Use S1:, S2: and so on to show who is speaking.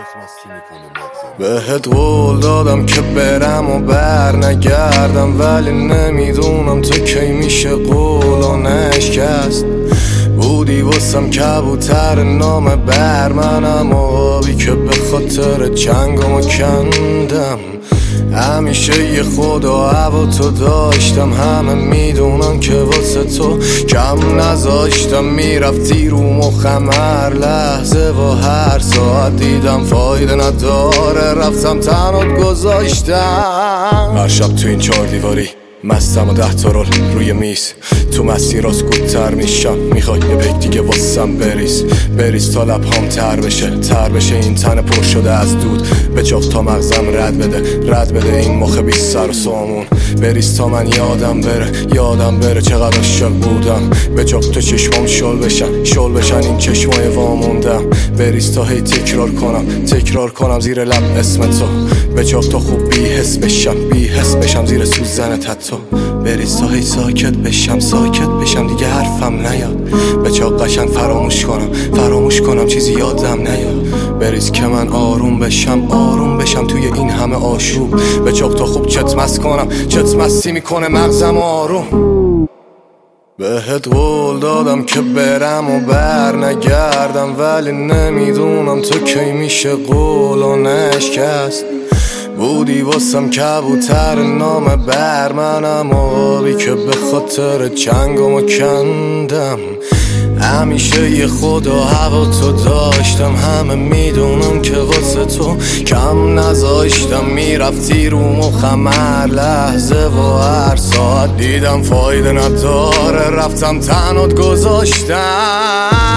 S1: بهت قول دادم که برم و بر نگردم، ولی نمیدونم تو کی میشه قولو نشکست. بودی واسم کبوتر نام بر منم، آبی که به خاطر جنگمو کندم. همیشه یه خود و هوا تو داشتم، همه میدونم که واسه تو کم نذاشتم. میرفتی رو مخم هر لحظه و هر ساعت، دیدم فایده نداره رفتم تنات گذاشتم. هر شب تو این 4 دیواری مستم و 10 تا رول روی میز، تو مسیر سکوت‌تر میشم. میخوای یه پک دیگه واسم بریز تا لبهام تر بشه این تن پر شده از دود. به جاغ تا مغزم رد بده این مخ بی سر و سامون. بریز تا من یادم بره چقدر عاشق بودم. به جاغ تو چشمام شل بشن این چشمای واموندم. بریز تا هی تکرار کنم زیر لب اسم تو. به جاغ تو خوب بی حس بشم زیر سوزن تتو. بریز تا هی ساکت بشم دیگه حرفم نیاد. به جاغ قشنگ فراموش کنم چیزی یادم نیاد. بریز که من آروم بشم توی این همه آشوب. به جاغ تو خوب چت مستی میکنه مغزم آروم. بهت قول دادم که برم و بر نگردم، ولی نمیدونم تو کی میشه قولو نشکست. بودی واسم کبوتر نام بر منم، آبی که به خاطر جنگمو کندم. همیشه یه خود و هوا تو داشتم، همه میدونم که واسه تو کم نذاشتم. میرفتی رو مخم هر لحظه و هر ساعت، دیدم فایده نداره رفتم تنات گذاشتم.